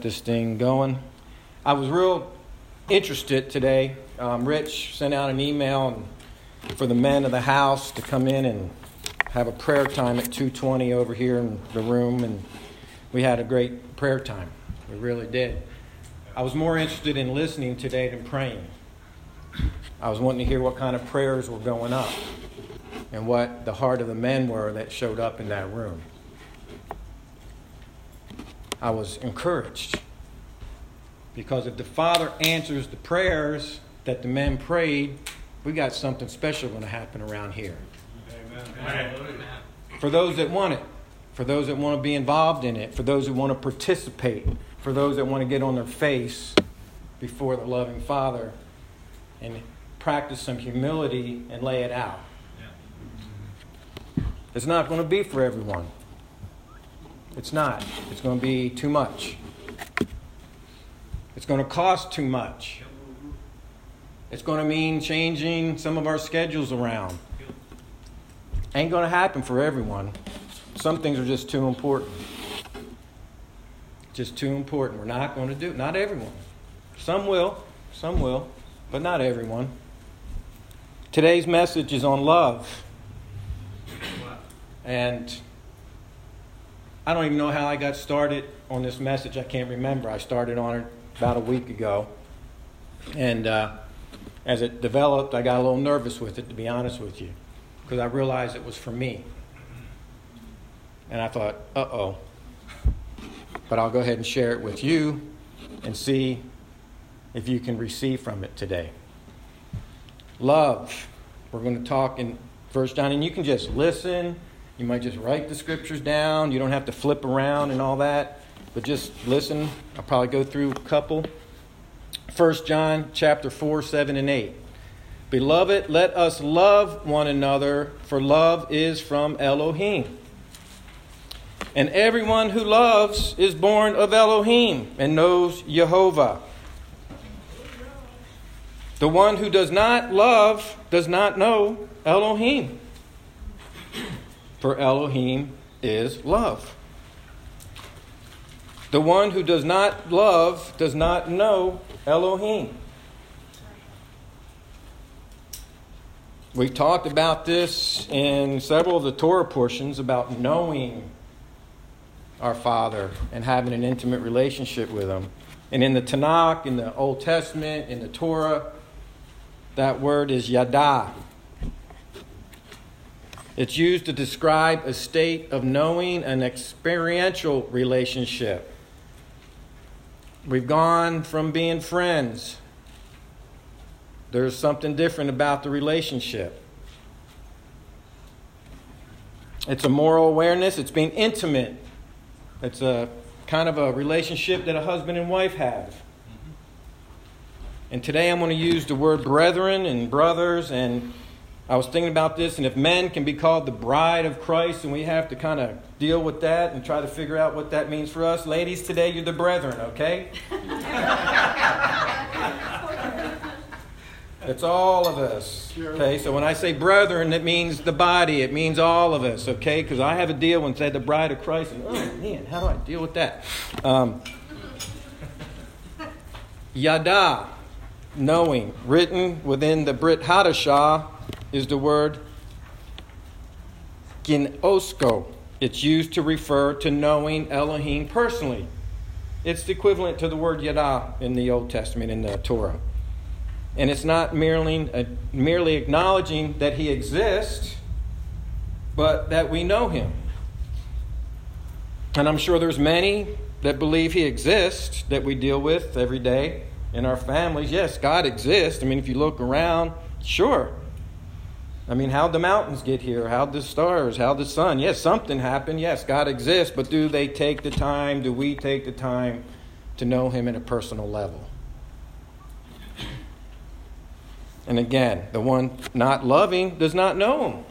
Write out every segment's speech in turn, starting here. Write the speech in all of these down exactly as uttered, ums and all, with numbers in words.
This thing going. I was real interested today. Um, Rich sent out an email for the men of the house to come in and have a prayer time at two twenty over here in the room, and we had a great prayer time. We really did. I was more interested in listening today than praying. I was wanting to hear what kind of prayers were going up and what the heart of the men were that showed up in that room. I was encouraged because if the Father answers the prayers that the men prayed, we got something special going to happen around here. Amen. For those that want it, for those that want to be involved in it, for those who want to participate, for those that want to get on their face before the loving Father and practice some humility and lay it out. It's not going to be for everyone. It's not. It's going to be too much. It's going to cost too much. It's going to mean changing some of our schedules around. Ain't going to happen for everyone. Some things are just too important. Just too important. We're not going to do it. Not everyone. Some will. Some will. But not everyone. Today's message is on love. And I don't even know how I got started on this message. I can't remember. I started on it about a week ago. And uh, as it developed, I got a little nervous with it, to be honest with you, because I realized it was for me. And I thought, uh-oh. But I'll go ahead and share it with you and see if you can receive from it today. Love. We're going to talk in First John, and you can just listen. You might just write the scriptures down. You don't have to flip around and all that. But just listen. I'll probably go through a couple. First John chapter four, seven, and eight. Beloved, let us love one another, for love is from Elohim. And everyone who loves is born of Elohim and knows Jehovah. The one who does not love does not know Elohim. For Elohim is love. The one who does not love does not know Elohim. We talked about this in several of the Torah portions about knowing our Father and having an intimate relationship with Him. And in the Tanakh, in the Old Testament, in the Torah, that word is yada. It's used to describe a state of knowing an experiential relationship. We've gone from being friends. There's something different about the relationship. It's a moral awareness. It's being intimate. It's a kind of a relationship that a husband and wife have. And today I'm going to use the word brethren and brothers, and I was thinking about this, and if men can be called the bride of Christ, and we have to kind of deal with that and try to figure out what that means for us. Ladies, today you're the brethren, okay? It's all of us, okay? So when I say brethren, it means the body. It means all of us, okay? Because I have a deal when I say the bride of Christ, and oh man, how do I deal with that? Um, yada, knowing, written within the Brit Hadashah, is the word ginosko. It's used to refer to knowing Elohim personally. It's the equivalent to the word yada in the Old Testament, in the Torah. And it's not merely, uh, merely acknowledging that He exists, but that we know Him. And I'm sure there's many that believe He exists that we deal with every day in our families. Yes, God exists. I mean, if you look around, sure. I mean, how'd the mountains get here? How'd the stars? How'd the sun? Yes, something happened. Yes, God exists. But do they take the time? Do we take the time to know Him at a personal level? And again, the one not loving does not know Him.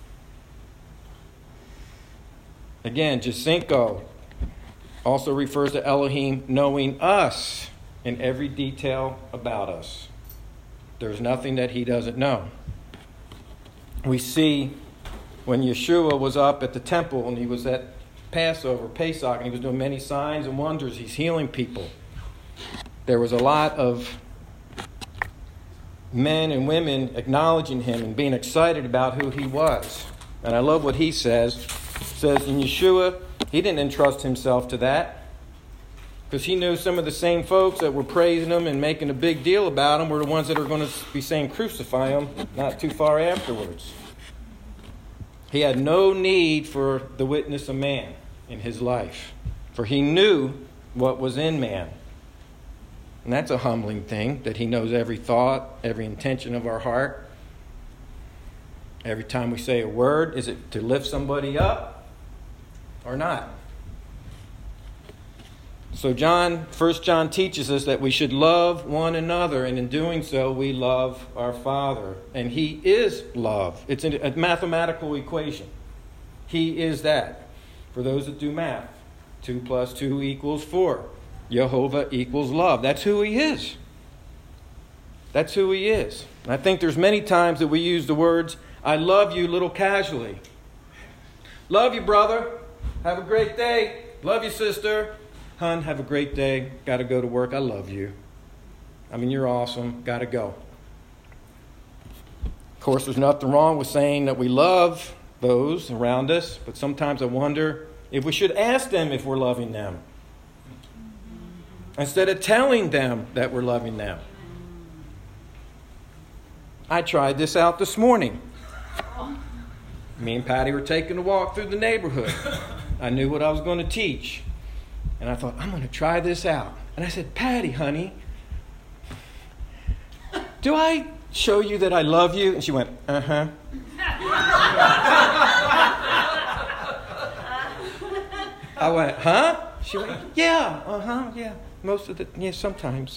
Again, Jacinko also refers to Elohim knowing us in every detail about us. There's nothing that He doesn't know. We see when Yeshua was up at the temple and He was at Passover, Pesach, and he was doing many signs and wonders. He's healing people. There was a lot of men and women acknowledging him and being excited about who he was. And I love what he says. He says in Yeshua, he didn't entrust himself to that, because he knew some of the same folks that were praising him and making a big deal about him were the ones that are going to be saying crucify him not too far afterwards. He had no need for the witness of man in his life, for he knew what was in man. And that's a humbling thing, that he knows every thought, every intention of our heart. Every time we say a word, is it to lift somebody up or not? So John, First John teaches us that we should love one another, and in doing so, we love our Father. And he is love. It's a mathematical equation. He is that. For those that do math, two plus two equals four. Jehovah equals love. That's who he is. That's who he is. And I think there's many times that we use the words, I love you, a little casually. Love you, brother. Have a great day. Love you, sister. Hun, have a great day. Got to go to work. I love you. I mean, you're awesome. Got to go. Of course, there's nothing wrong with saying that we love those around us, but sometimes I wonder if we should ask them if we're loving them, instead of telling them that we're loving them. I tried this out this morning. Me and Patty were taking a walk through the neighborhood. I knew what I was going to teach. And I thought, I'm going to try this out. And I said, Patty, honey, do I show you that I love you? And she went, uh-huh. I went, huh? She went, yeah, uh-huh, yeah. Most of the, yeah, sometimes.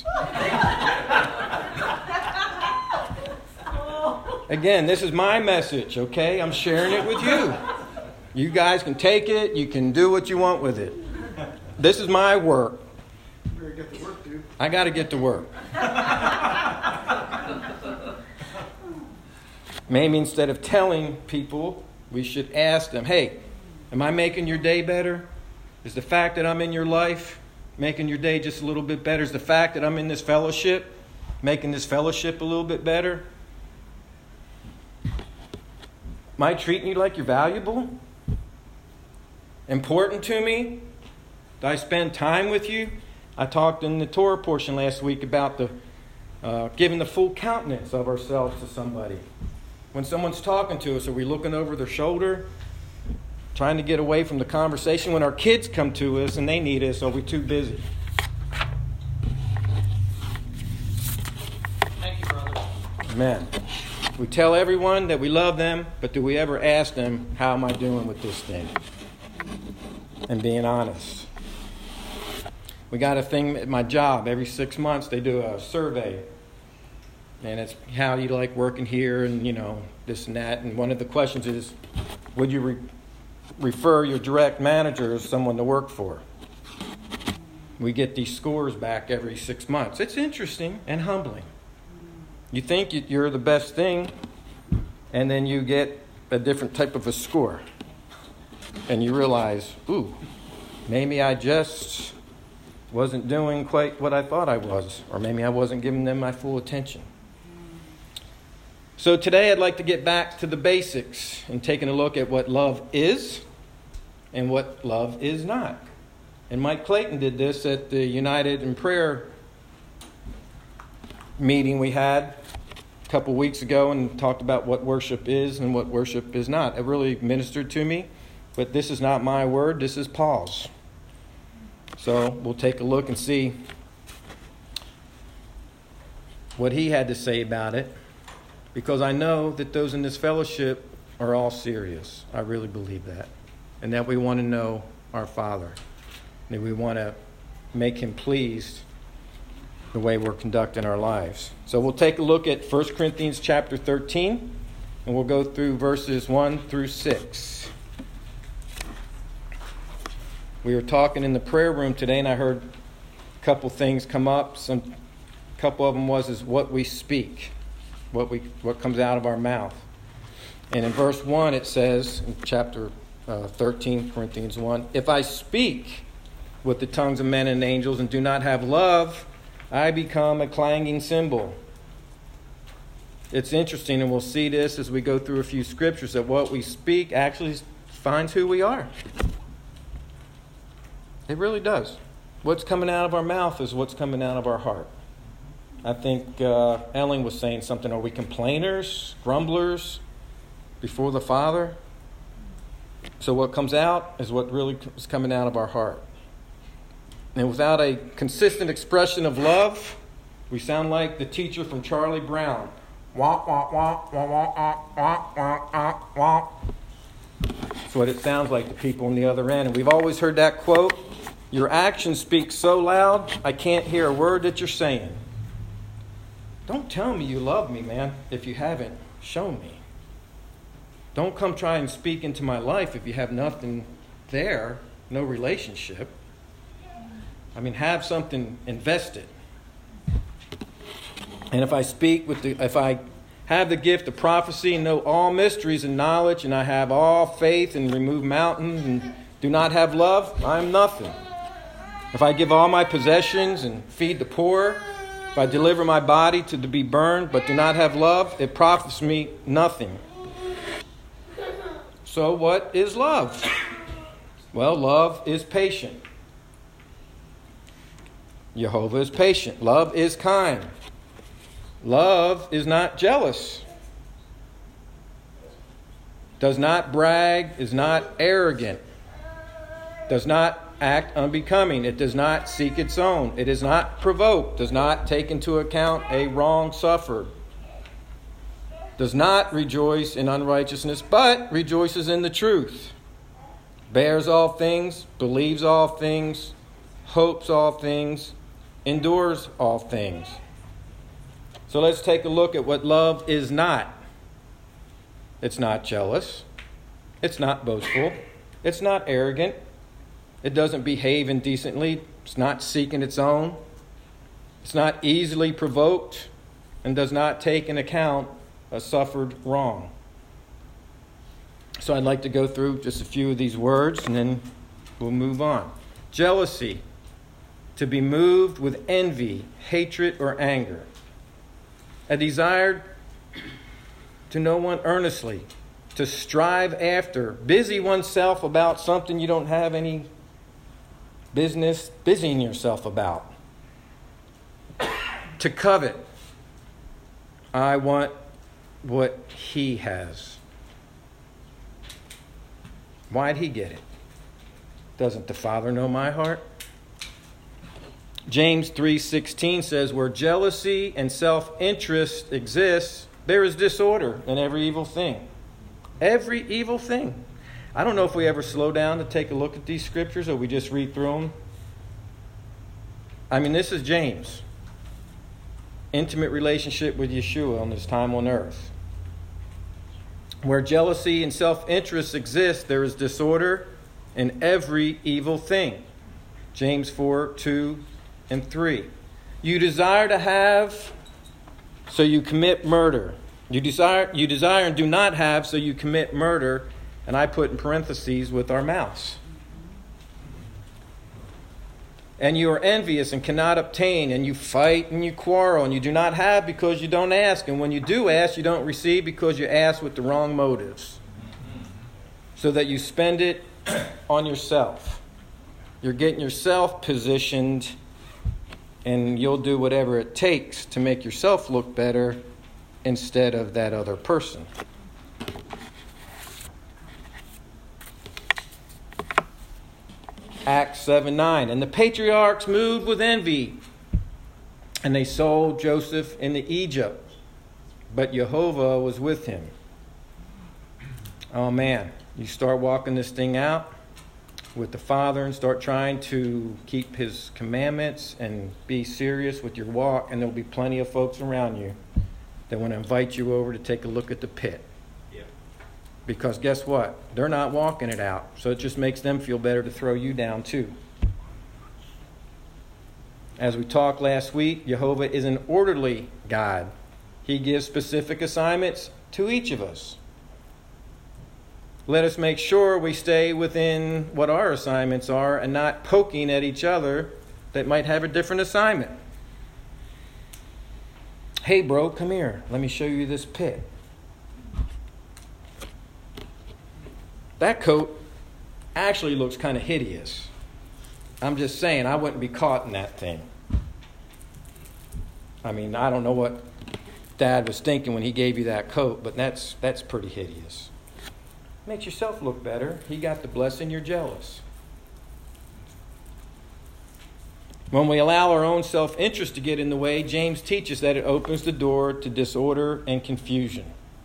Again, this is my message, okay? I'm sharing it with you. You guys can take it. You can do what you want with it. This is my work. You better get to work, dude. I got to get to work. Maybe instead of telling people, we should ask them, hey, am I making your day better? Is the fact that I'm in your life making your day just a little bit better? Is the fact that I'm in this fellowship making this fellowship a little bit better? Am I treating you like you're valuable? Important to me? Do I spend time with you? I talked in the Torah portion last week about the uh, giving the full countenance of ourselves to somebody. When someone's talking to us, are we looking over their shoulder, trying to get away from the conversation? When our kids come to us and they need us, are we too busy? Thank you, brother. Amen. We tell everyone that we love them, but do we ever ask them, how am I doing with this thing? And being honest. We got a thing at my job. Every six months they do a survey. And it's how you like working here and, you know, this and that. And one of the questions is, would you re- refer your direct manager as someone to work for? We get these scores back every six months. It's interesting and humbling. You think you're the best thing, and then you get a different type of a score. And you realize, ooh, maybe I just wasn't doing quite what I thought I was, or maybe I wasn't giving them my full attention. So today I'd like to get back to the basics and taking a look at what love is and what love is not. And Mike Clayton did this at the United in Prayer meeting we had a couple weeks ago and talked about what worship is and what worship is not. It really ministered to me, but this is not my word, this is Paul's. So we'll take a look and see what he had to say about it, because I know that those in this fellowship are all serious. I really believe that. And that we want to know our Father. And we want to make him pleased the way we're conducting our lives. So we'll take a look at First Corinthians chapter thirteen, and we'll go through verses one through six. We were talking in the prayer room today, and I heard a couple things come up. Some, a couple of them was is what we speak, what we what comes out of our mouth. And in verse one it says, in chapter uh, thirteen Corinthians one. If I speak with the tongues of men and angels and do not have love, I become a clanging cymbal. It's interesting, and we'll see this as we go through a few scriptures, that what we speak actually finds who we are. It really does. What's coming out of our mouth is what's coming out of our heart. I think uh, Ellen was saying something. Are we complainers, grumblers before the Father? So what comes out is what really is coming out of our heart. And without a consistent expression of love, we sound like the teacher from Charlie Brown. Wah, wah, wah, wah, wah, wah, wah, wah, wah, wah. That's what it sounds like to people on the other end. And we've always heard that quote, your actions speak so loud, I can't hear a word that you're saying. Don't tell me you love me, man, if you haven't shown me. Don't come try and speak into my life if you have nothing there, no relationship. I mean, have something invested. And if I speak with the, if I have the gift of prophecy and know all mysteries and knowledge, and I have all faith and remove mountains and do not have love, I am nothing. If I give all my possessions and feed the poor, if I deliver my body to be burned but do not have love, it profits me nothing. So what is love? Well, love is patient. Jehovah is patient. Love is kind. Love is not jealous. Does not brag, is not arrogant. Does not act unbecoming. It does not seek its own. It is not provoked. Does not take into account a wrong suffered. Does not rejoice in unrighteousness, but rejoices in the truth. Bears all things, believes all things, hopes all things, endures all things. So let's take a look at what love is not. It's not jealous. It's not boastful. It's not arrogant. It doesn't behave indecently. It's not seeking its own. It's not easily provoked and does not take into account a suffered wrong. So I'd like to go through just a few of these words and then we'll move on. Jealousy, to be moved with envy, hatred, or anger. A desire to know one earnestly, to strive after, busy oneself about something you don't have any business busying yourself about. To covet. I want what he has. Why'd he get it? Doesn't the Father know my heart? James three sixteen says, where jealousy and self-interest exists, there is disorder in every evil thing. Every evil thing. I don't know if we ever slow down to take a look at these scriptures or we just read through them. I mean, this is James. Intimate relationship with Yeshua on his time on earth. Where jealousy and self-interest exist, there is disorder in every evil thing. James four, two and three. You desire to have, so you commit murder. You desire, you desire and do not have, so you commit murder. And I put in parentheses with our mouths. And you are envious and cannot obtain, and you fight and you quarrel, and you do not have because you don't ask. And when you do ask, you don't receive because you ask with the wrong motives, so that you spend it on yourself. You're getting yourself positioned, and you'll do whatever it takes to make yourself look better instead of that other person. Acts seven nine. And the patriarchs moved with envy, and they sold Joseph into Egypt, but Jehovah was with him. Oh man, you start walking this thing out with the Father and start trying to keep his commandments and be serious with your walk, and there'll be plenty of folks around you that want to invite you over to take a look at the pit. Because guess what? They're not walking it out. So it just makes them feel better to throw you down too. As we talked last week, Jehovah is an orderly God. He gives specific assignments to each of us. let us make sure we stay within what our assignments are and not poking at each other that might have a different assignment. Hey, bro, come here. Let me show you this pit. That coat actually looks kind of hideous. I'm just saying, I wouldn't be caught in that thing. I mean, I don't know what Dad was thinking when he gave you that coat, but that's that's pretty hideous. Makes yourself look better. He got the blessing, you're jealous. When we allow our own self-interest to get in the way, James teaches that it opens the door to disorder and confusion.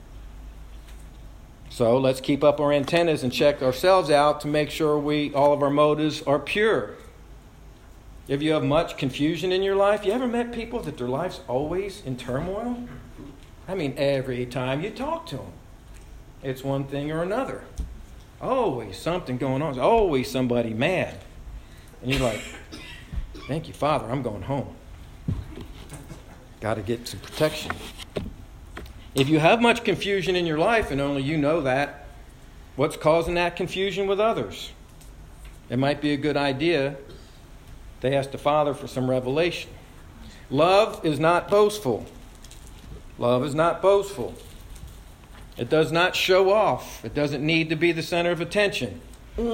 So let's keep up our antennas and check ourselves out to make sure we all of our motives are pure. If you have much confusion in your life, you ever met people that their life's always in turmoil? I mean, every time you talk to them, it's one thing or another. Always something going on. There's always somebody mad. And you're like, thank you, Father, I'm going home. Got to get some protection. If you have much confusion in your life and only you know that, what's causing that confusion with others? It might be a good idea they ask the Father for some revelation. Love is not boastful. Love is not boastful. It does not show off. It doesn't need to be the center of attention.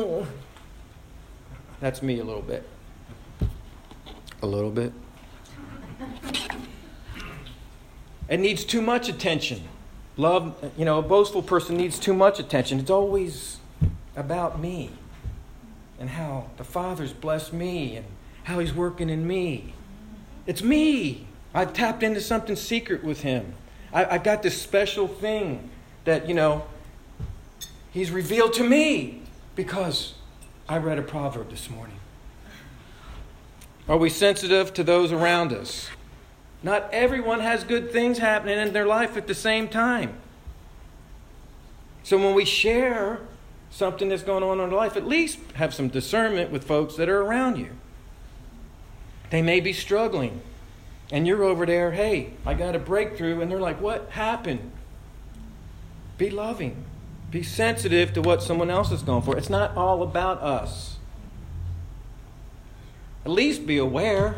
That's me a little bit. A little bit. It needs too much attention. Love, you know, a boastful person needs too much attention. It's always about me and how the Father's blessed me and how He's working in me. It's me. I've tapped into something secret with Him. I, I got this special thing that, you know, He's revealed to me because I read a proverb this morning. Are we sensitive to those around us? Not everyone has good things happening in their life at the same time. So when we share something that's going on in our life, at least have some discernment with folks that are around you. They may be struggling. And you're over there, hey, I got a breakthrough. And they're like, what happened? Be loving. Be sensitive to what someone else is going for. It's not all about us. At least be aware.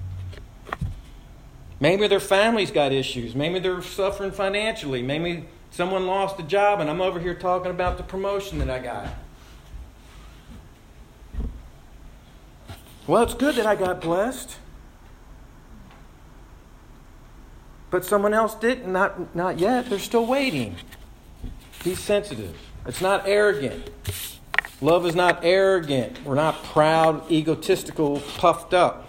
Maybe their family's got issues. Maybe they're suffering financially. Maybe someone lost a job and I'm over here talking about the promotion that I got. Well, it's good that I got blessed. But someone else didn't. Not, not yet. They're still waiting. Be sensitive. It's not arrogant. Love is not arrogant. We're not proud, egotistical, puffed up.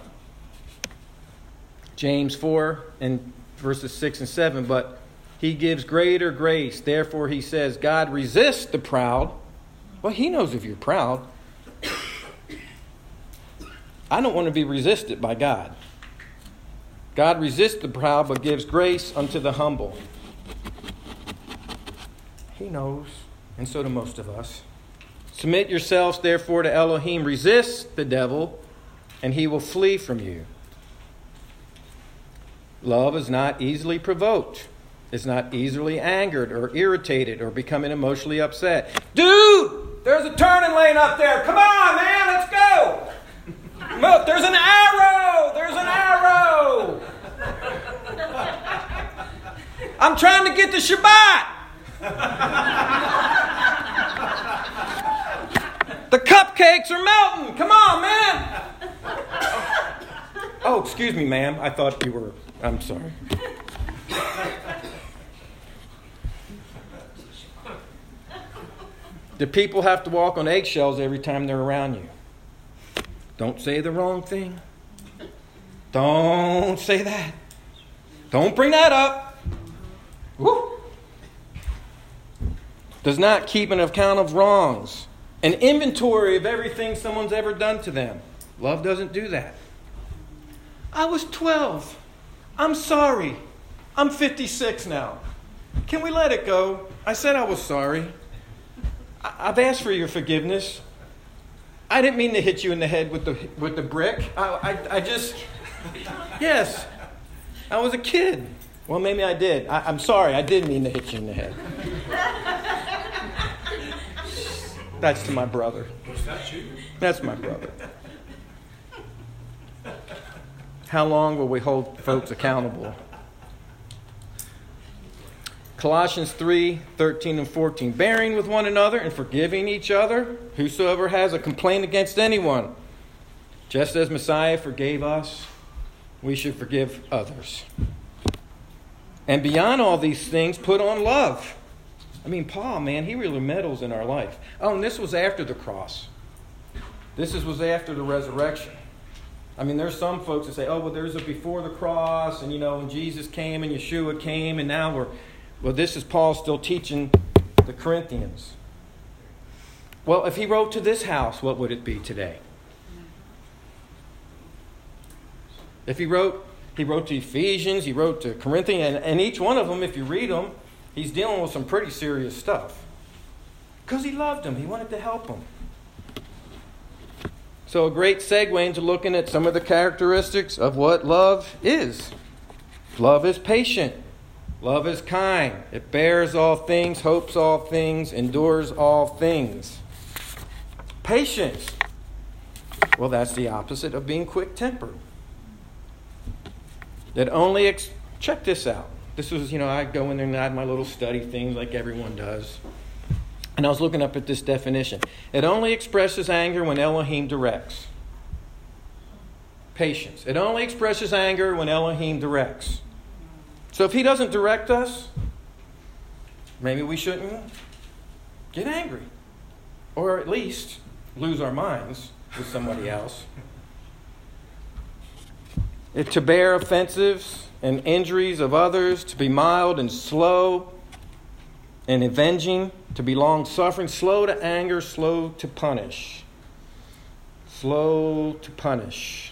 James four and verses six and seven. But He gives greater grace. Therefore, He says, God resists the proud. Well, He knows if you're proud. I don't want to be resisted by God. God resists the proud, but gives grace unto the humble. He knows, and so do most of us. Submit yourselves, therefore, to Elohim. Resist the devil, and he will flee from you. Love is not easily provoked. It's not easily angered or irritated or becoming emotionally upset. Dude, there's a turning lane up there. Come on, man, let's go. Look, there's an arrow. There's an arrow. I'm trying to get to Shabbat. The cupcakes are melting. Come on, man. Oh, excuse me, ma'am. I thought you were... I'm sorry. Do people have to walk on eggshells every time they're around you? Don't say the wrong thing. Don't say that. Don't bring that up. Woo. Does not keep an account of wrongs. An inventory of everything someone's ever done to them. Love doesn't do that. I was twelve. I'm sorry. I'm fifty-six now. Can we let it go? I said I was sorry. I- I've asked for your forgiveness. I didn't mean to hit you in the head with the with the brick. I, I, I just... Yes. I was a kid. Well, maybe I did. I, I'm sorry. I did mean to hit you in the head. That's to my brother. Was that you? That's my brother. How long will we hold folks accountable? Colossians three, thirteen and fourteen. Bearing with one another and forgiving each other, whosoever has a complaint against anyone, just as Messiah forgave us, we should forgive others. And beyond all these things, put on love. I mean, Paul, man, he really meddles in our life. Oh, and this was after the cross. This is, was after the resurrection. I mean, there's some folks that say, oh, well, there's a before the cross, and, you know, when Jesus came and Yeshua came, and now we're... Well, this is Paul still teaching the Corinthians. Well, if he wrote to this house, what would it be today? If he wrote, he wrote to Ephesians, he wrote to Corinthians, and, and each one of them, if you read them, he's dealing with some pretty serious stuff. Because he loved them. He wanted to help them. So a great segue into looking at some of the characteristics of what love is. Love is patient. Love is kind. It bears all things, hopes all things, endures all things. Patience. Well, that's the opposite of being quick-tempered. That only, ex- check this out. This was, you know, I go in there and I have my little study things like everyone does. And I was looking up at this definition. It only expresses anger when Elohim directs. Patience. It only expresses anger when Elohim directs. So if he doesn't direct us, maybe we shouldn't get angry. Or at least lose our minds with somebody else. It, to bear offensives and injuries of others, to be mild and slow and avenging, to be long-suffering, slow to anger, slow to punish. Slow to punish.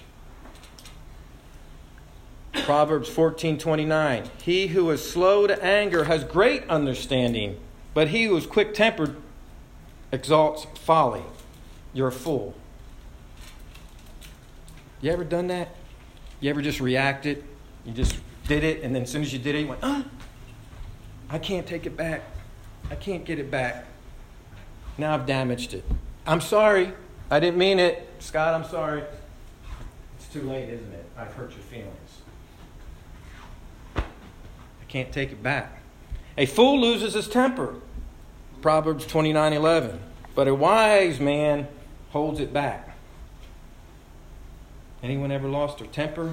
Proverbs fourteen twenty-nine. He who is slow to anger has great understanding, but he who is quick-tempered exalts folly. You're a fool. You ever done that? You ever just reacted? You just did it, and then as soon as you did it, you went, ah, I can't take it back. I can't get it back. Now I've damaged it. I'm sorry. I didn't mean it. Scott, I'm sorry. It's too late, isn't it? I've hurt your feelings. I can't take it back. A fool loses his temper. Proverbs twenty-nine eleven. But a wise man holds it back. Anyone ever lost their temper?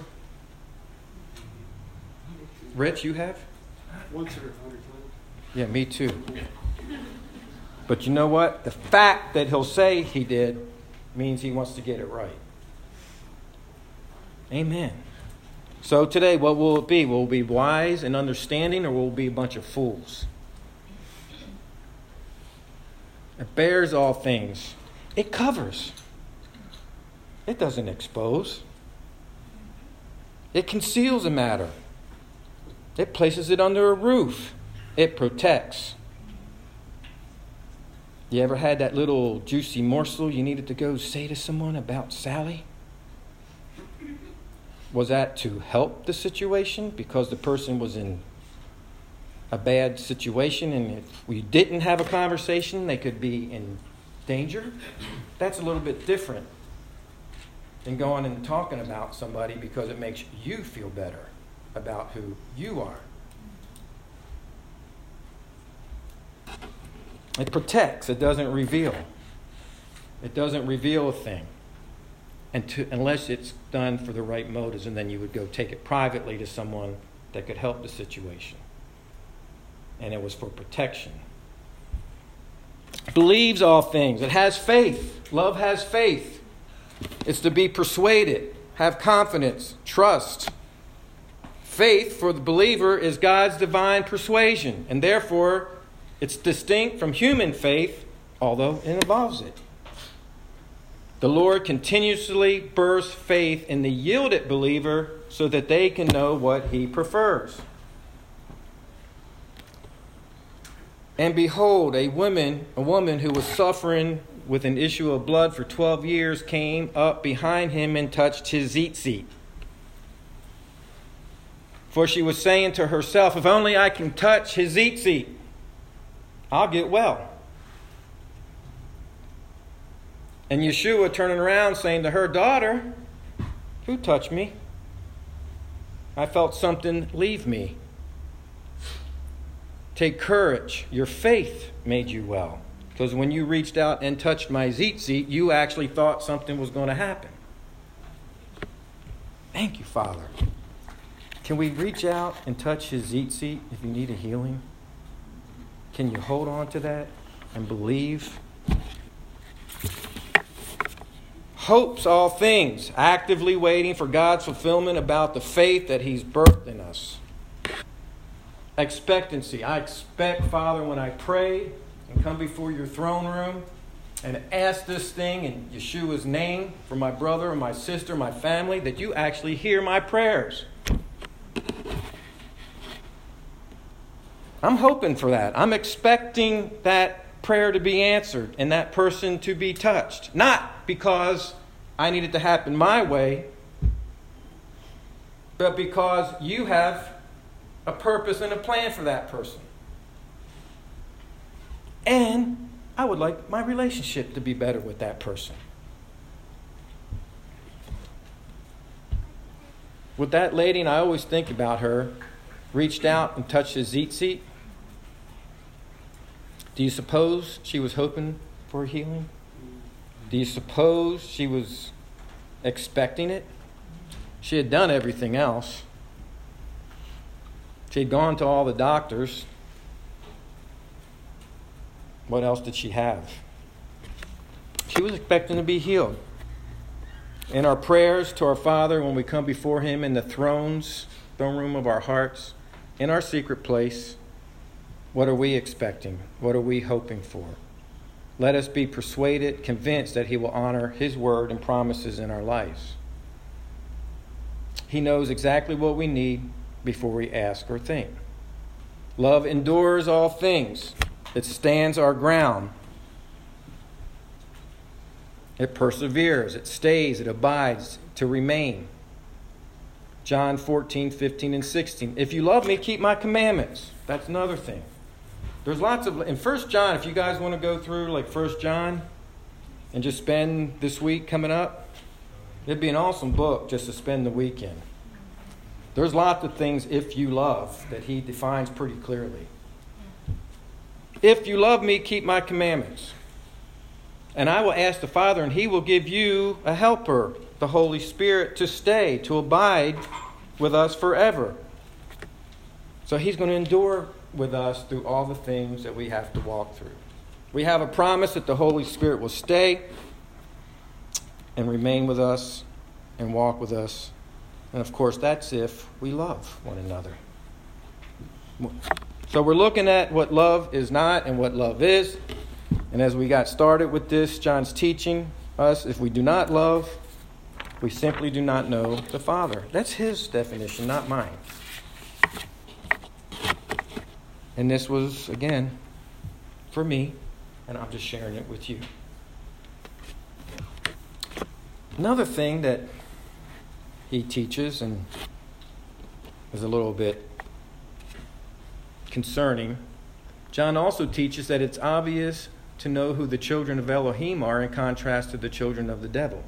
Rich, you have? Once or a hundred times. Yeah, me too. But you know what? The fact that he'll say he did means he wants to get it right. Amen. So today, what will it be? Will it be wise and understanding, or will it be a bunch of fools? It bears all things. It covers. It doesn't expose. It conceals a matter. It places it under a roof. It protects. You ever had that little juicy morsel you needed to go say to someone about Sally? Was that to help the situation because the person was in a bad situation, and if we didn't have a conversation, they could be in danger? That's a little bit different than going and talking about somebody because it makes you feel better about who you are. It protects. It doesn't reveal. It doesn't reveal a thing and to, unless it's done for the right motives, and then you would go take it privately to someone that could help the situation. And it was for protection. Believes all things. It has faith. Love has faith. It's to be persuaded, have confidence, trust. Faith for the believer is God's divine persuasion, and therefore it's distinct from human faith, although it involves it. The Lord continuously bursts faith in the yielded believer so that they can know what he prefers. And behold, a woman, a woman who was suffering with an issue of blood for twelve years came up behind him and touched his tzitzit. For she was saying to herself, if only I can touch his tzitzit, I'll get well. And Yeshua turning around saying to her, daughter, who touched me? I felt something leave me. Take courage. Your faith made you well. Because when you reached out and touched my tzitzit, you actually thought something was going to happen. Thank you, Father. Can we reach out and touch his tzitzit if you need a healing? Can you hold on to that and believe? Hopes all things, actively waiting for God's fulfillment about the faith that he's birthed in us. Expectancy. I expect, Father, when I pray and come before your throne room and ask this thing in Yeshua's name for my brother or my sister, my family, that you actually hear my prayers. I'm hoping for that. I'm expecting that prayer to be answered and that person to be touched. Not because I need it to happen my way, but because you have a purpose and a plan for that person. And I would like my relationship to be better with that person. With that lady, and I always think about her, reached out and touched his tzitzit. Do you suppose she was hoping for healing? Do you suppose she was expecting it? She had done everything else. She had gone to all the doctors. What else did she have? She was expecting to be healed. In our prayers to our Father, when we come before him in the thrones, throne room of our hearts, in our secret place, what are we expecting? What are we hoping for? Let us be persuaded, convinced that he will honor his word and promises in our lives. He knows exactly what we need before we ask or think. Love endures all things. It stands our ground. It perseveres. It stays. It abides to remain. John fourteen, fifteen, and sixteen. If you love me, keep my commandments. That's another thing. There's lots of... In First John, if you guys want to go through like First John and just spend this week coming up, it'd be an awesome book just to spend the weekend. There's lots of things, if you love, that he defines pretty clearly. If you love me, keep my commandments. And I will ask the Father, and he will give you a helper, the Holy Spirit, to stay, to abide with us forever. So he's going to endure with us through all the things that we have to walk through. We have a promise that the Holy Spirit will stay and remain with us and walk with us. And of course, that's if we love one another. So we're looking at what love is not and what love is. And as we got started with this, John's teaching us, if we do not love, we simply do not know the Father. That's his definition, not mine. And this was, again, for me, and I'm just sharing it with you. Another thing that he teaches and is a little bit concerning, John also teaches that it's obvious to know who the children of Elohim are in contrast to the children of the devil.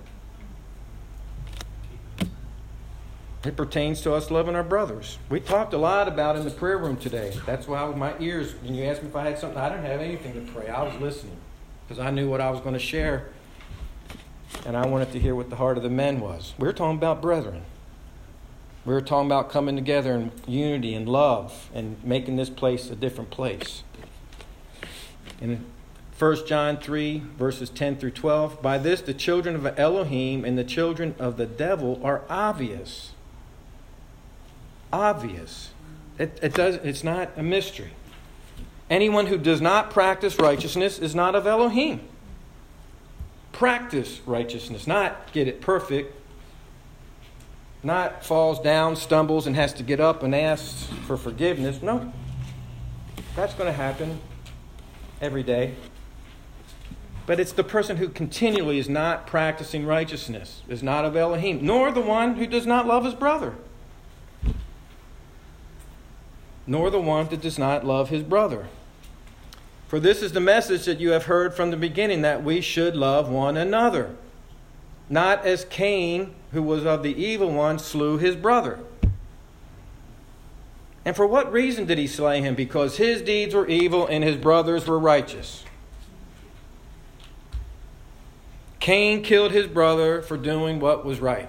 It pertains to us loving our brothers. We talked a lot about it in the prayer room today. That's why with my ears, when you asked me if I had something, I didn't have anything to pray. I was listening because I knew what I was going to share. And I wanted to hear what the heart of the men was. We were talking about brethren. We were talking about coming together in unity and love and making this place a different place. In First John three, verses ten through twelve, by this the children of Elohim and the children of the devil are obvious. Obvious. It, it does, it's not a mystery. Anyone who does not practice righteousness is not of Elohim. Practice righteousness, not get it perfect. Not falls down, stumbles, and has to get up and ask for forgiveness. No. That's going to happen every day. But it's the person who continually is not practicing righteousness, is not of Elohim, nor the one who does not love his brother. Nor the one that does not love his brother. For this is the message that you have heard from the beginning, that we should love one another. Not as Cain, who was of the evil one, slew his brother. And for what reason did he slay him? Because his deeds were evil and his brothers were righteous. Cain killed his brother for doing what was right.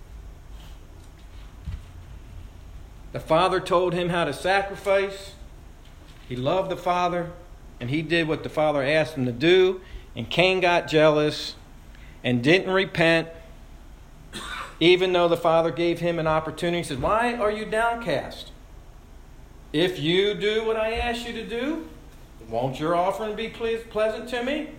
The father told him how to sacrifice. He loved the father, and he did what the father asked him to do. And Cain got jealous and didn't repent, even though the father gave him an opportunity. He said, "Why are you downcast? If you do what I ask you to do, won't your offering be pleasant to me?"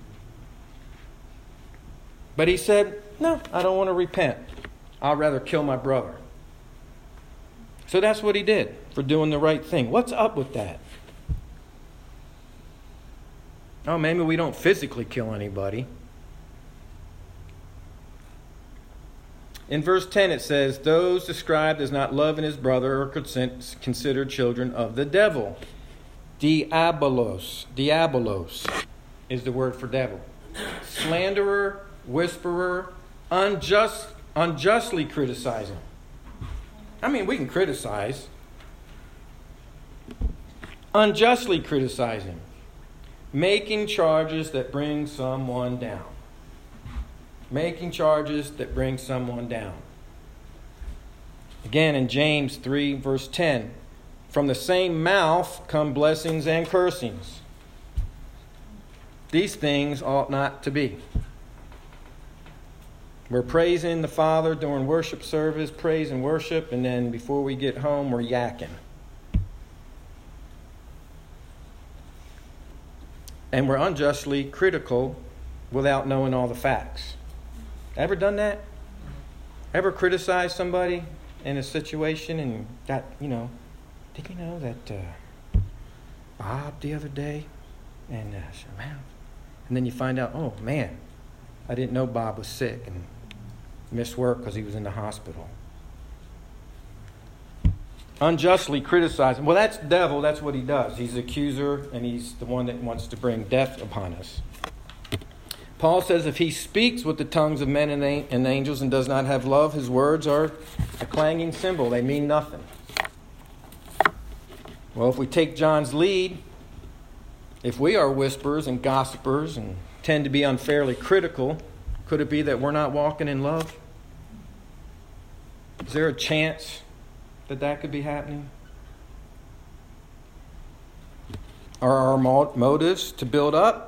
But he said, "No, I don't want to repent. I'd rather kill my brother." So that's what he did for doing the right thing. What's up with that? Oh, maybe we don't physically kill anybody. In verse ten it says, "Those described as not loving his brother are considered children of the devil." Diabolos. Diabolos is the word for devil. Slanderer, whisperer, unjust, unjustly criticizing. I mean, we can criticize. Unjustly criticizing. Making charges that bring someone down. Making charges that bring someone down. Again, in James three, verse ten, "From the same mouth come blessings and cursings. These things ought not to be." We're praising the Father during worship service, praise and worship, and then before we get home, we're yakking. And we're unjustly critical without knowing all the facts. Ever done that? Ever criticized somebody in a situation and got, you know, did you know that uh, Bob the other day? And, uh, said, man. And then you find out, oh, man, I didn't know Bob was sick and missed work because he was in the hospital. Unjustly criticizing. Well, that's the devil. That's what he does. He's the accuser, and he's the one that wants to bring death upon us. Paul says if he speaks with the tongues of men and angels and does not have love, his words are a clanging cymbal. They mean nothing. Well, if we take John's lead, if we are whisperers and gossipers and tend to be unfairly critical, could it be that we're not walking in love? Is there a chance that that could be happening? Are our motives to build up?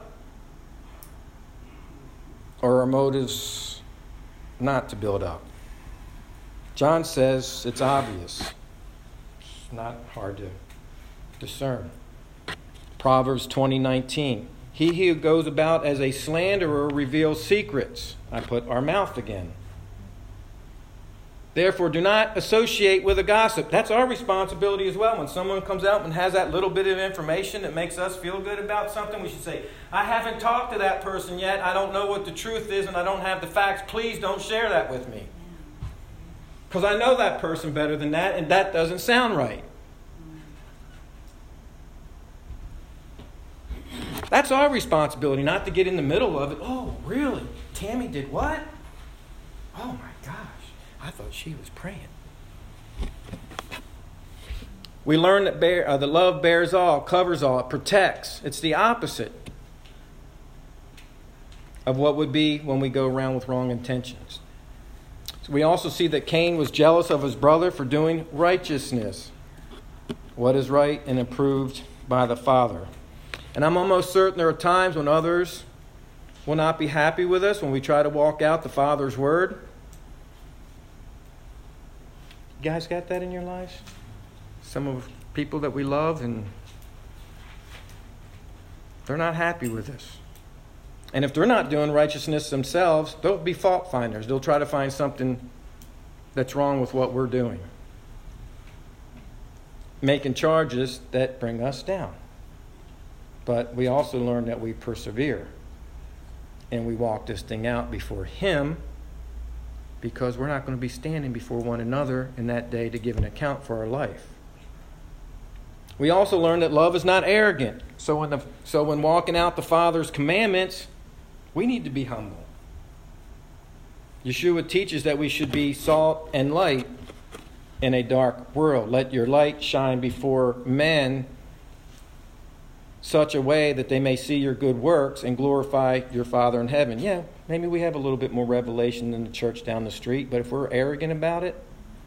Or are motives not to build up? John says it's obvious. It's not hard to discern. Proverbs twenty nineteen. He who goes about as a slanderer reveals secrets. I put our mouth again. Therefore, do not associate with a gossip. That's our responsibility as well. When someone comes out and has that little bit of information that makes us feel good about something, we should say, I haven't talked to that person yet. I don't know what the truth is and I don't have the facts. Please don't share that with me. Because I know that person better than that, and that doesn't sound right. That's our responsibility, not to get in the middle of it. Oh, really? Tammy did what? Oh, my gosh. I thought she was praying. We learn that bear, uh, the love bears all, covers all, it protects. It's the opposite of what would be when we go around with wrong intentions. So we also see that Cain was jealous of his brother for doing righteousness, what is right and approved by the Father. And I'm almost certain there are times when others will not be happy with us when we try to walk out the Father's word. You guys got that in your lives? Some of people that we love, and they're not happy with us. And if they're not doing righteousness themselves, they'll be fault finders. They'll try to find something that's wrong with what we're doing, making charges that bring us down. But we also learn that we persevere and we walk this thing out before Him, because we're not going to be standing before one another in that day to give an account for our life. We also learn that love is not arrogant. So when, the, so when walking out the Father's commandments, we need to be humble. Yeshua teaches that we should be salt and light in a dark world. Let your light shine before men such a way that they may see your good works and glorify your Father in heaven. Yeah, maybe we have a little bit more revelation than the church down the street, but if we're arrogant about it,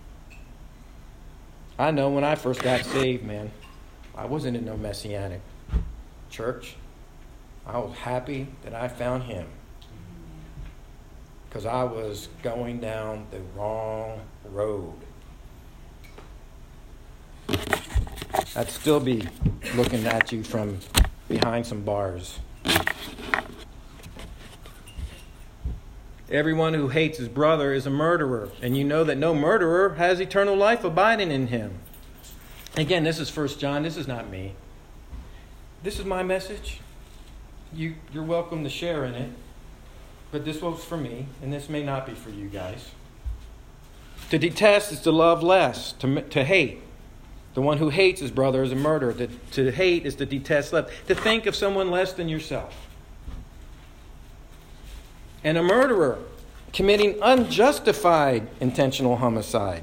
I know when I first got saved, man, I wasn't in no messianic church. I was happy that I found him because I was going down the wrong road. I'd still be looking at you from behind some bars. Everyone who hates his brother is a murderer, and you know that no murderer has eternal life abiding in him. Again, this is First John. This is not me. This is my message. You, you're welcome to share in it, but this was for me, and this may not be for you guys. To detest is to love less, to, to hate. The one who hates his brother is a murderer. To, to hate is to detest less. To think of someone less than yourself. And a murderer committing unjustified intentional homicide.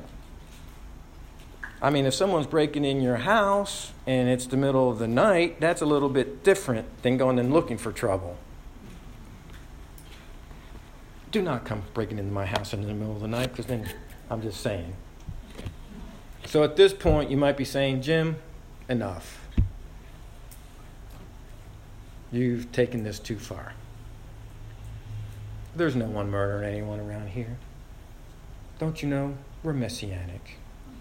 I mean, if someone's breaking in your house and it's the middle of the night, that's a little bit different than going and looking for trouble. Do not come breaking into my house in the middle of the night, because then I'm just saying. So at this point, you might be saying, Jim, enough. You've taken this too far. There's no one murdering anyone around here. Don't you know? We're messianic.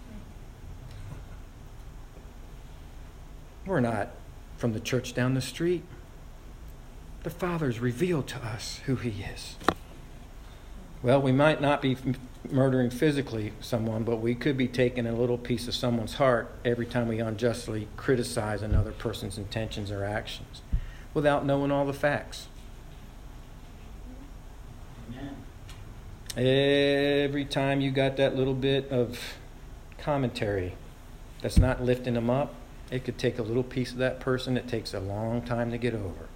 We're not from the church down the street. The Father's revealed to us who he is. Well, we might not be murdering physically someone, but we could be taking a little piece of someone's heart every time we unjustly criticize another person's intentions or actions without knowing all the facts. Amen. Every time you got that little bit of commentary that's not lifting them up, it could take a little piece of that person that takes a long time to get over.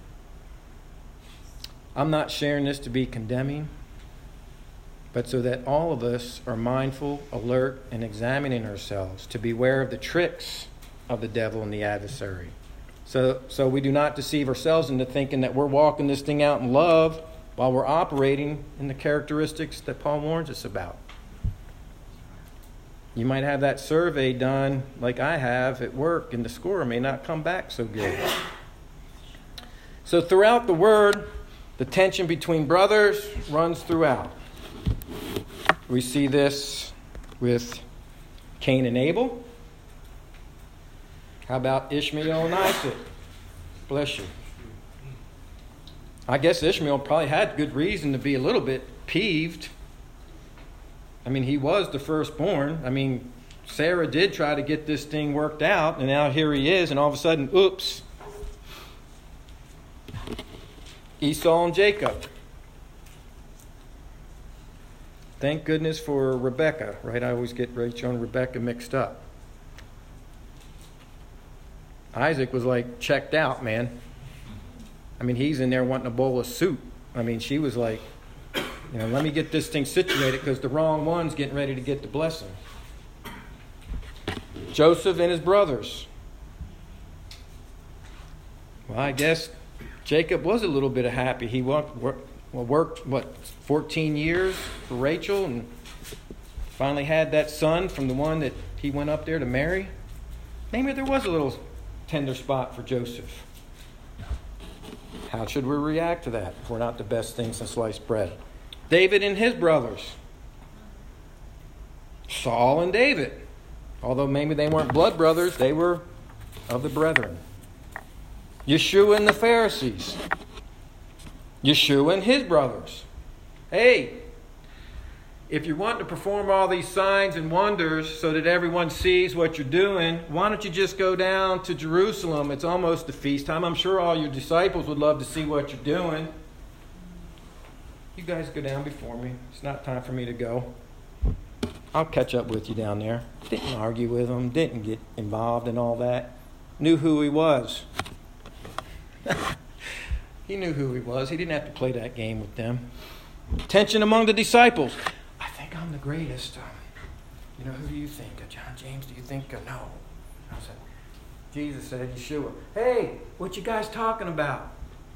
I'm not sharing this to be condemning, but so that all of us are mindful, alert, and examining ourselves to beware of the tricks of the devil and the adversary. So, so we do not deceive ourselves into thinking that we're walking this thing out in love while we're operating in the characteristics that Paul warns us about. You might have that survey done like I have at work, and the score may not come back so good. So throughout the Word, the tension between brothers runs throughout. We see this with Cain and Abel. How about Ishmael and Isaac? Bless you. I guess Ishmael probably had good reason to be a little bit peeved. I mean, he was the firstborn. I mean, Sarah did try to get this thing worked out, and now here he is, and all of a sudden, oops. Esau and Jacob. Thank goodness for Rebecca, right? I always get Rachel and Rebecca mixed up. Isaac was like checked out, man. I mean, he's in there wanting a bowl of soup. I mean, she was like, you know, let me get this thing situated because the wrong one's getting ready to get the blessing. Joseph and his brothers. Well, I guess Jacob was a little bit happy. He worked, worked, well, worked what, fourteen years for Rachel and finally had that son from the one that he went up there to marry. Maybe there was a little tender spot for Joseph. How should we react to that if we're not the best thing since sliced bread? David and his brothers. Saul and David. Although maybe they weren't blood brothers, they were of the brethren. Yeshua and the Pharisees. Yeshua and his brothers. Hey, if you're wanting to perform all these signs and wonders so that everyone sees what you're doing, why don't you just go down to Jerusalem? It's almost the feast time. I'm sure all your disciples would love to see what you're doing. You guys go down before me. It's not time for me to go. I'll catch up with you down there. Didn't argue with them. Didn't get involved in all that. knew who he was. He knew who he was. He didn't have to play that game with them. Tension among the disciples. I think I'm the greatest. Um, you know, who do you think? Uh, John James, do you think? Uh, no. I said, Jesus said, Yeshua, hey, what you guys talking about?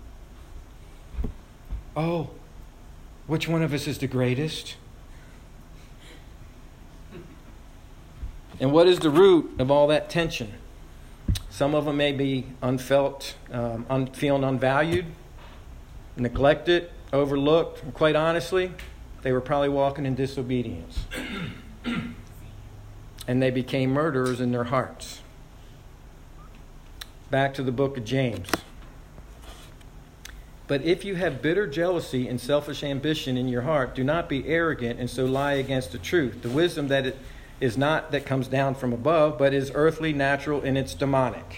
Oh, which one of us is the greatest? And what is the root of all that tension? Some of them may be unfelt, um, un- feeling unvalued, neglected, overlooked. And quite honestly, they were probably walking in disobedience. And they became murderers in their hearts. Back to the book of James. But if you have bitter jealousy and selfish ambition in your heart, do not be arrogant and so lie against the truth. The wisdom that it is not that comes down from above, but is earthly, natural, and it's demonic.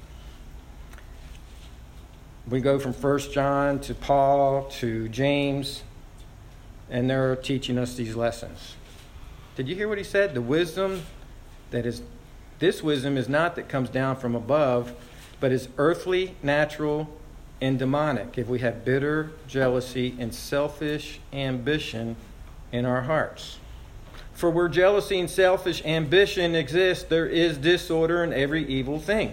We go from First John to Paul to James, and they're teaching us these lessons. Did you hear what he said? The wisdom that is, this wisdom is not that comes down from above, but is earthly, natural, and demonic. If we have bitter jealousy and selfish ambition in our hearts. For where jealousy and selfish ambition exist, there is disorder in every evil thing.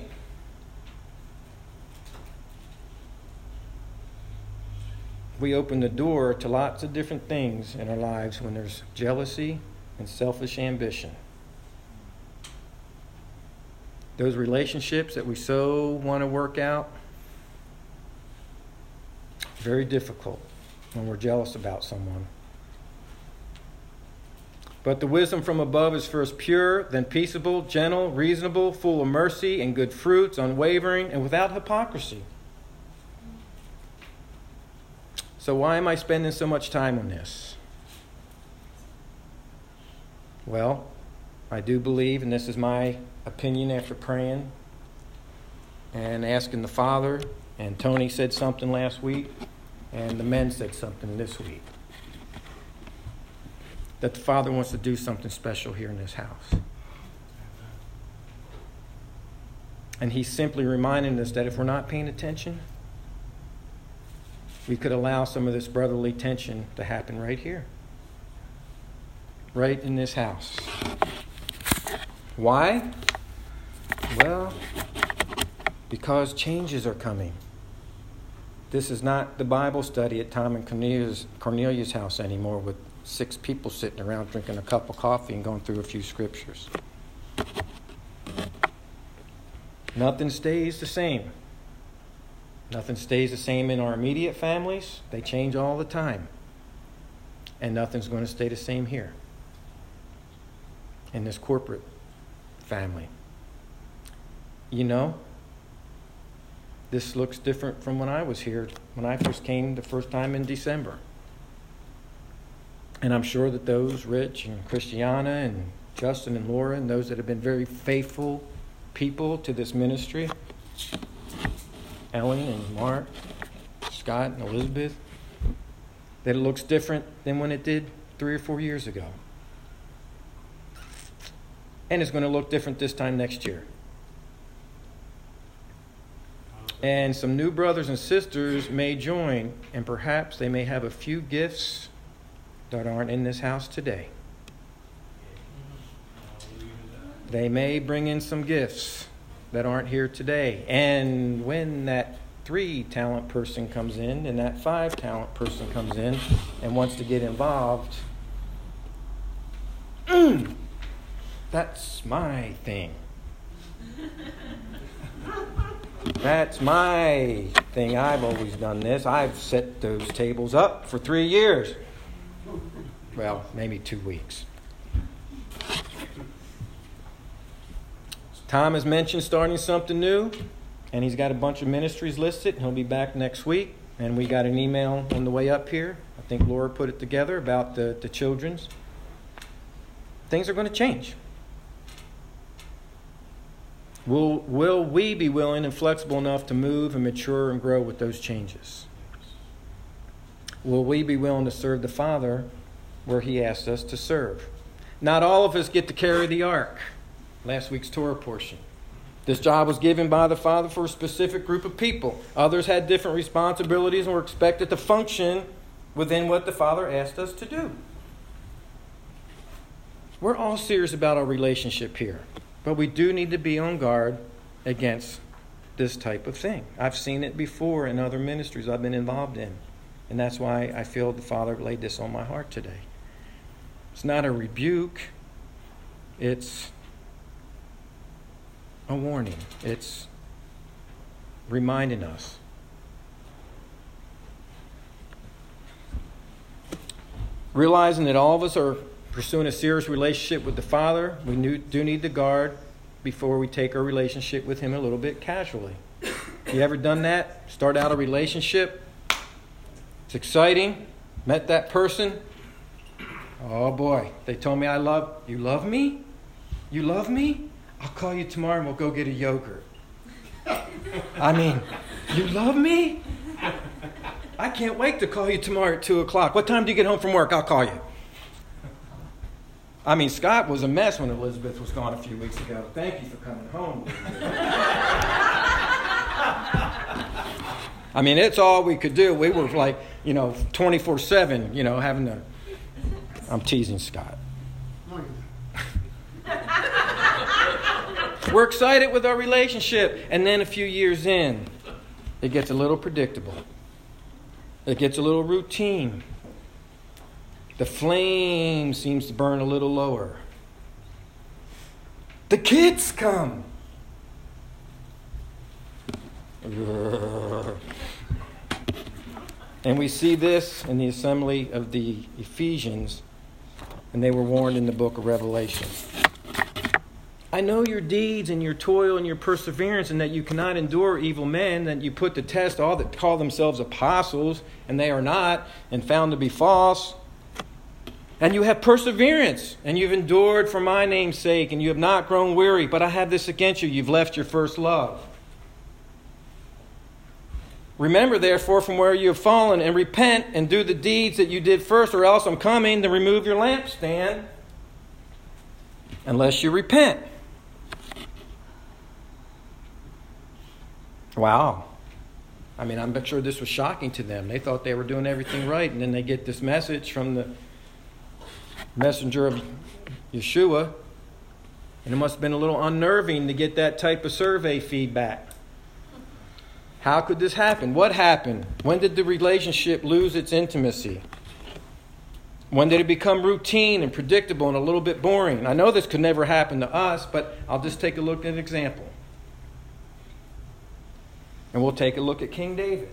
We open the door to lots of different things in our lives when there's jealousy and selfish ambition. Those relationships that we so want to work out, very difficult when we're jealous about someone. But the wisdom from above is first pure, then peaceable, gentle, reasonable, full of mercy and good fruits, unwavering, and without hypocrisy. So why am I spending so much time on this? Well, I do believe, and this is my opinion after praying and asking the Father, and Tony said something last week, and the men said something this week, that the Father wants to do something special here in this house. And he's simply reminding us that if we're not paying attention, we could allow some of this brotherly tension to happen right here. Right in this house. Why? Well, because changes are coming. This is not the Bible study at Tom and Cornelia's, Cornelia's house anymore with six people sitting around drinking a cup of coffee and going through a few scriptures. Nothing stays the same. Nothing stays the same in our immediate families. They change all the time. And nothing's going to stay the same here in this corporate family. You know, this looks different from when I was here, when I first came the first time in December. And I'm sure that those, Rich and Christiana and Justin and Laura, and those that have been very faithful people to this ministry, Ellen and Mark, Scott and Elizabeth, that it looks different than when it did three or four years ago. And it's going to look different this time next year. And some new brothers and sisters may join, and perhaps they may have a few gifts that aren't in this house today. They may bring in some gifts that aren't here today. And when that three talent person comes in and that five talent person comes in and wants to get involved, mm, that's my thing. That's my thing. I've always done this. I've set those tables up for three years. Well, maybe two weeks. Tom has mentioned starting something new, and he's got a bunch of ministries listed. He'll be back next week, and we got an email on the way up here. I think Laura put it together about the, the children's. Things are going to change. Will, will we be willing and flexible enough to move and mature and grow with those changes? Will we be willing to serve the Father where He asked us to serve? Not all of us get to carry the ark, last week's Torah portion. This job was given by the Father for a specific group of people. Others had different responsibilities and were expected to function within what the Father asked us to do. We're all serious about our relationship here, but we do need to be on guard against this type of thing. I've seen it before in other ministries I've been involved in, and that's why I feel the Father laid this on my heart today. It's not a rebuke. It's a warning. It's reminding us. Realizing that all of us are pursuing a serious relationship with the Father, we do need to guard before we take our relationship with Him a little bit casually. You ever done that? Start out a relationship. It's exciting. Met that person. Oh boy, they told me I love, you love me? You love me? I'll call you tomorrow and we'll go get a yogurt. I mean, you love me? I can't wait to call you tomorrow at two o'clock. What time do you get home from work? I'll call you. I mean, Scott was a mess when Elizabeth was gone a few weeks ago. Thank you for coming home. I mean, it's all we could do. We were like, you know, twenty-four seven, you know, having to... I'm teasing Scott. We're excited with our relationship. And then a few years in, it gets a little predictable. It gets a little routine. The flame seems to burn a little lower. The kids come. And we see this in the assembly of the Ephesians, and they were warned in the book of Revelation. I know your deeds and your toil and your perseverance, and that you cannot endure evil men, that you put to test all that call themselves apostles, and they are not, and found to be false. And you have perseverance, and you've endured for my name's sake, and you have not grown weary. But I have this against you, you've left your first love. Remember, therefore, from where you have fallen, and repent and do the deeds that you did first, or else I'm coming to remove your lampstand, unless you repent. Wow. I mean, I'm sure this was shocking to them. They thought they were doing everything right, and then they get this message from the messenger of Yeshua, and it must have been a little unnerving to get that type of survey feedback. How could this happen? What happened? When did the relationship lose its intimacy? When did it become routine and predictable and a little bit boring? I know this could never happen to us, but I'll just take a look at an example. And we'll take a look at King David.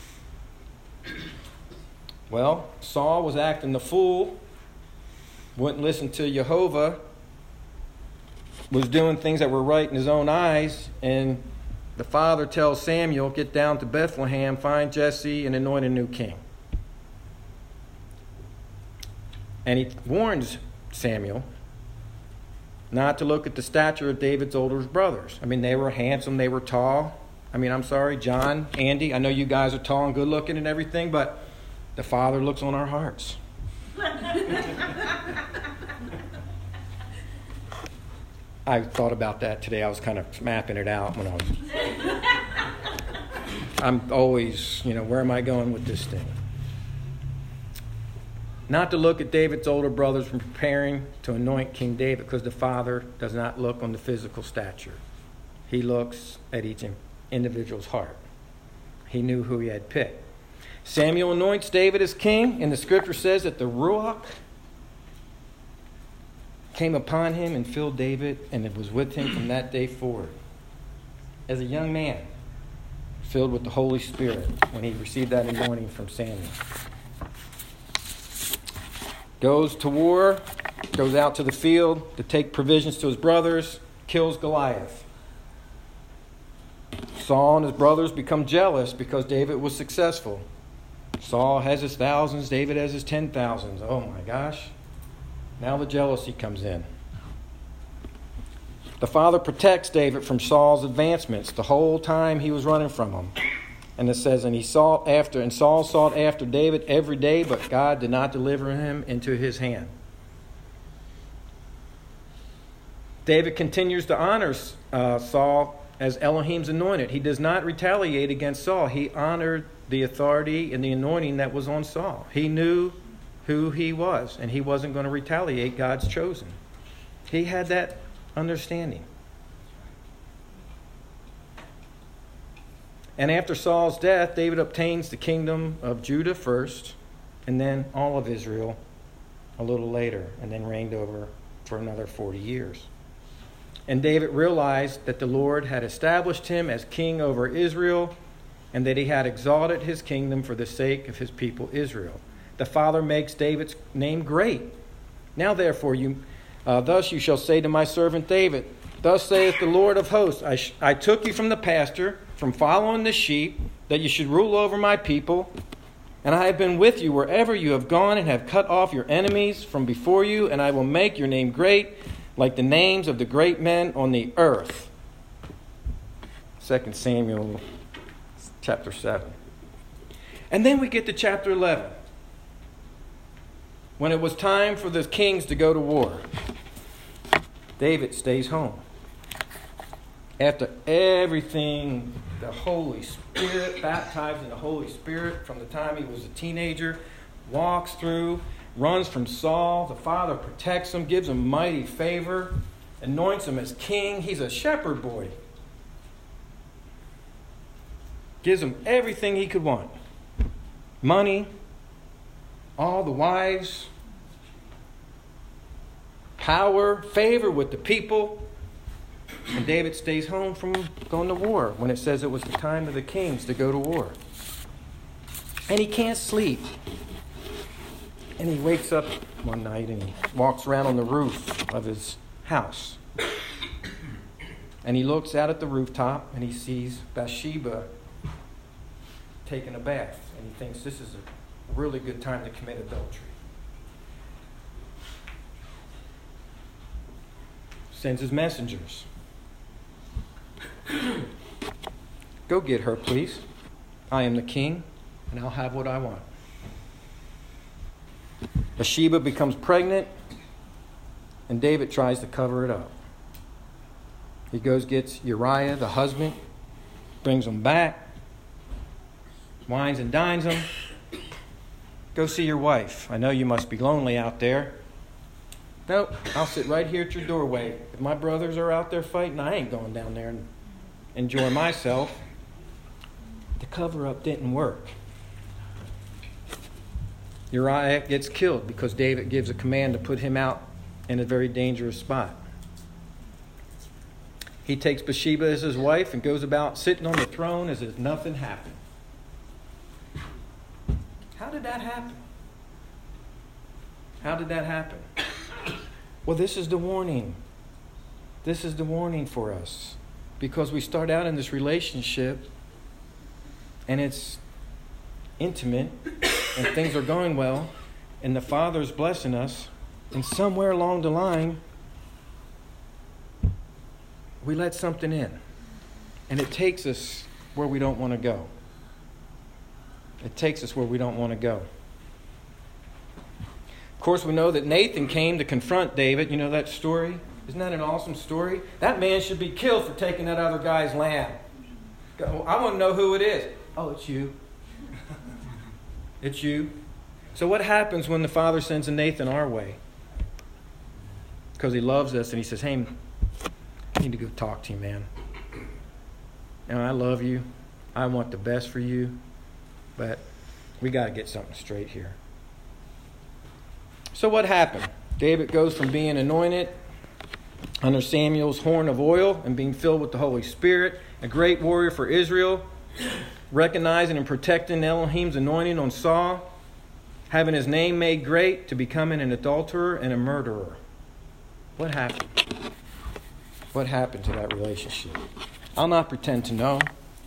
Well, Saul was acting the fool, wouldn't listen to Jehovah, was doing things that were right in his own eyes, and the father tells Samuel, get down to Bethlehem, find Jesse, and anoint a new king. And he warns Samuel not to look at the stature of David's older brothers. I mean, they were handsome, they were tall. I mean, I'm sorry, John, Andy, I know you guys are tall and good looking and everything, but the Father looks on our hearts. I thought about that today. I was kind of mapping it out when I was... I'm always, you know, where am I going with this thing? Not to look at David's older brothers from preparing to anoint King David, because the Father does not look on the physical stature. He looks at each individual's heart. He knew who he had picked. Samuel anoints David as king, and the scripture says that the Ruach came upon him and filled David, and it was with him from that day forward. As a young man, filled with the Holy Spirit when he received that anointing from Samuel. Goes to war, goes out to the field to take provisions to his brothers, kills Goliath. Saul and his brothers become jealous because David was successful. Saul has his thousands, David has his ten thousands. Oh my gosh. Now the jealousy comes in. The father protects David from Saul's advancements the whole time he was running from him. And it says, and he sought after, and Saul sought after David every day, but God did not deliver him into his hand. David continues to honor uh, Saul as Elohim's anointed. He does not retaliate against Saul. He honored the authority and the anointing that was on Saul. He knew who he was, and he wasn't going to retaliate God's chosen. He had that understanding. And after Saul's death, David obtains the kingdom of Judah first, and then all of Israel a little later, and then reigned over for another forty years. And David realized that the Lord had established him as king over Israel, and that he had exalted his kingdom for the sake of his people Israel. The Father makes David's name great. Now therefore, you, uh, thus you shall say to my servant David, thus saith the Lord of hosts, I, sh- I took you from the pasture, from following the sheep, that you should rule over my people. And I have been with you wherever you have gone, and have cut off your enemies from before you, and I will make your name great, like the names of the great men on the earth. Second Samuel chapter seven. And then we get to chapter eleven. When it was time for the kings to go to war, David stays home. After everything, the Holy Spirit, baptized in the Holy Spirit from the time he was a teenager, walks through, runs from Saul. The Father protects him, gives him mighty favor, anoints him as king. He's a shepherd boy. Gives him everything he could want. Money, all the wives, power, favor with the people. And David stays home from going to war when it says it was the time of the kings to go to war. And he can't sleep. And he wakes up one night and he walks around on the roof of his house. And he looks out at the rooftop and he sees Bathsheba taking a bath. And he thinks this is a really good time to commit adultery. Sends his messengers. Go get her, please. I am the king, and I'll have what I want. Bathsheba becomes pregnant, and David tries to cover it up. He goes, gets Uriah, the husband, brings him back, wines and dines him. Go see your wife. I know you must be lonely out there. Nope, I'll sit right here at your doorway. If my brothers are out there fighting, I ain't going down there and enjoy myself. The cover-up didn't work. Uriah gets killed because David gives a command to put him out in a very dangerous spot. He takes Bathsheba as his wife and goes about sitting on the throne as if nothing happened. How did that happen? How did that happen? Well, this is the warning. This is the warning for us. Because we start out in this relationship and it's intimate and things are going well and the Father's blessing us, and somewhere along the line we let something in and it takes us where we don't want to go. It takes us where we don't want to go. Of course, we know that Nathan came to confront David. You know that story? Isn't that an awesome story? That man should be killed for taking that other guy's lamb. I want to know who it is. Oh, it's you. It's you. So what happens when the Father sends a Nathan our way? Because he loves us and he says, hey, I need to go talk to you, man. And I love you. I want the best for you. But we got to get something straight here. So what happened? David goes from being anointed under Samuel's horn of oil and being filled with the Holy Spirit, a great warrior for Israel, recognizing and protecting Elohim's anointing on Saul, having his name made great, to becoming an adulterer and a murderer. What happened? What happened to that relationship? I'll not pretend to know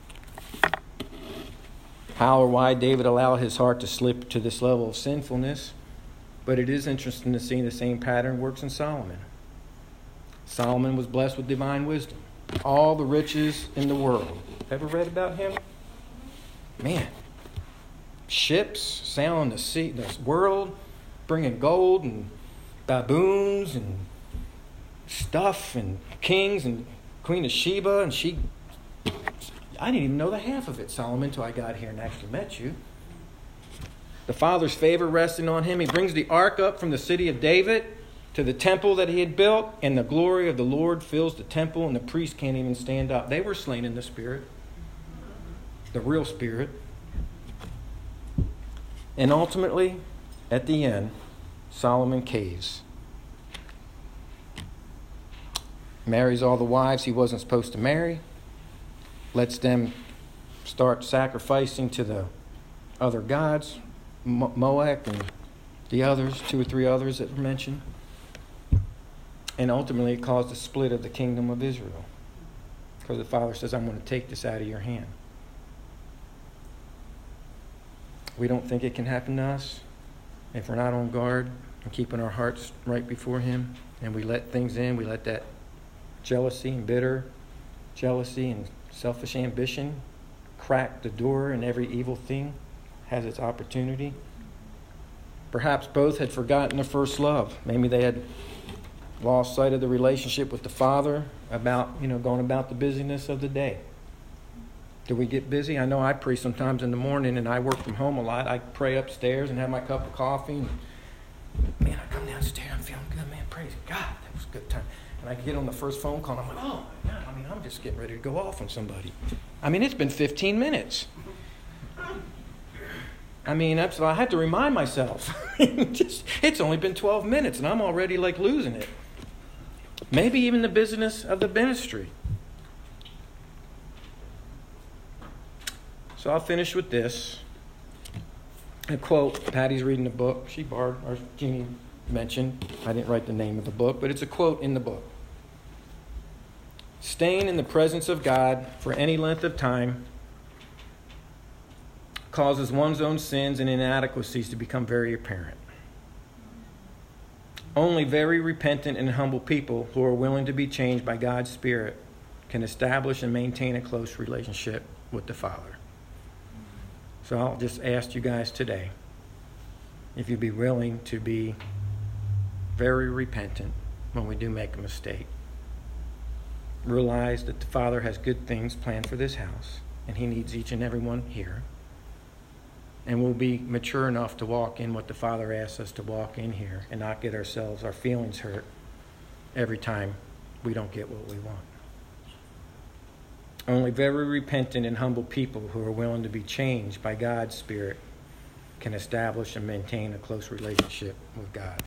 how or why David allowed his heart to slip to this level of sinfulness. But it is interesting to see the same pattern works in Solomon. Solomon was blessed with divine wisdom. All the riches in the world. Ever read about him? Man. Ships sailing the sea, the world, bringing gold and baboons and stuff and kings and Queen of Sheba, and she I didn't even know the half of it, Solomon, until I got here and actually met you. The Father's favor resting on him. He brings the ark up from the city of David to the temple that he had built, and the glory of the Lord fills the temple, and the priest can't even stand up. They were slain in the Spirit, the real Spirit. And ultimately, at the end, Solomon caves. Marries all the wives he wasn't supposed to marry. Lets them start sacrificing to the other gods, Mo- Moab and the others, two or three others that were mentioned. And ultimately it caused a split of the kingdom of Israel. Because the Father says, I'm going to take this out of your hand. We don't think it can happen to us if we're not on guard and keeping our hearts right before Him. And we let things in. We let that jealousy and bitter jealousy and selfish ambition crack the door, and every evil thing has its opportunity. Perhaps both had forgotten their first love. Maybe they had lost sight of the relationship with the Father about, you know, going about the busyness of the day. Do we get busy? I know I pray sometimes in the morning, and I work from home a lot. I pray upstairs and have my cup of coffee. And, man, I come downstairs, I'm feeling good. Man, praise God, that was a good time. And I get on the first phone call, and I'm like, oh, my God, I mean, I'm just getting ready to go off on somebody. I mean, it's been fifteen minutes. I mean, that's, I had to remind myself. just, it's only been twelve minutes, and I'm already, like, losing it. Maybe even the business of the ministry. So I'll finish with this. A quote. Patty's reading the book. She borrowed, or Jeannie mentioned. I didn't write the name of the book, but it's a quote in the book. Staying in the presence of God for any length of time causes one's own sins and inadequacies to become very apparent. Only very repentant and humble people who are willing to be changed by God's Spirit can establish and maintain a close relationship with the Father. So I'll just ask you guys today if you'd be willing to be very repentant when we do make a mistake. Realize that the Father has good things planned for this house, and He needs each and every one here. And we'll be mature enough to walk in what the Father asks us to walk in here and not get ourselves, our feelings hurt every time we don't get what we want. Only very repentant and humble people who are willing to be changed by God's Spirit can establish and maintain a close relationship with God.